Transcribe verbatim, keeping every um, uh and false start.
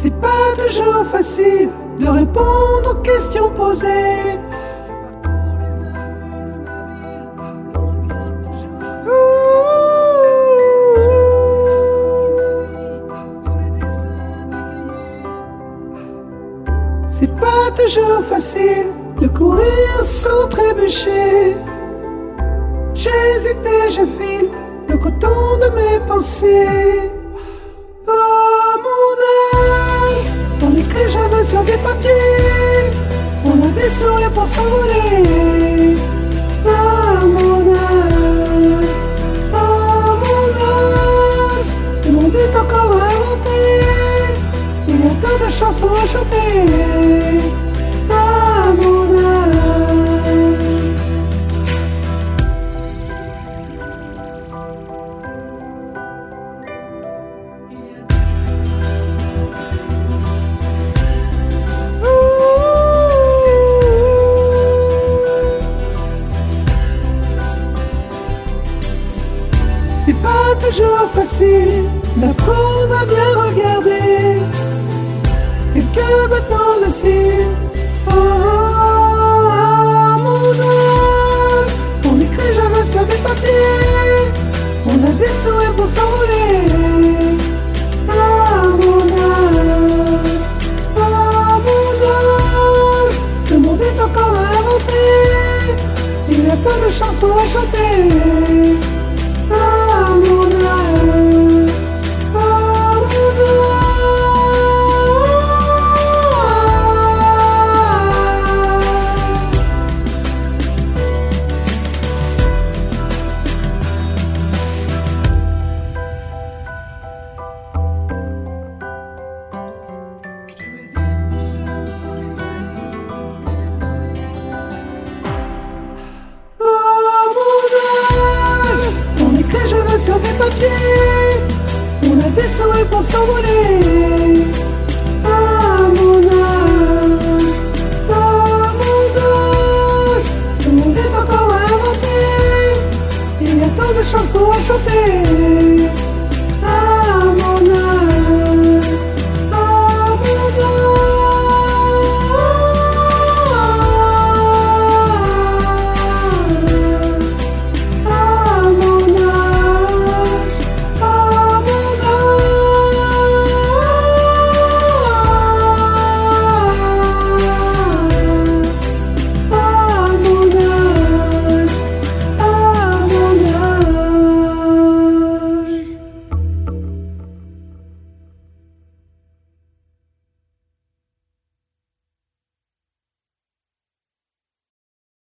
C'est pas toujours facile de répondre aux questions posées. C'est pas toujours facile de courir sans trébucher. J'hésite et je file le coton de mes pensées. À mon âge, on écrit jamais sur des papiers. On a des sourires pour s'envoler. À mon âge, à mon âge, le monde est encore à inventer. Il y a tant de chansons à chanter. À mon âge. C'est pas toujours facile d'apprendre à bien regarder. Quelqu'un battement le cire. Oh, oh, à mon âge, on écrit jamais sur des papiers. On a des sourires pour s'envoler. À mon âge, à mon âge, le monde est encore à inventer. Il y a tant de chansons à chanter. À mon âge, à mon âge. Sur des papiers, on a des sourires pour s'envoler. À mon âge, à mon âge, le monde est encore à inventer. Il y a tant de chansons à chanter.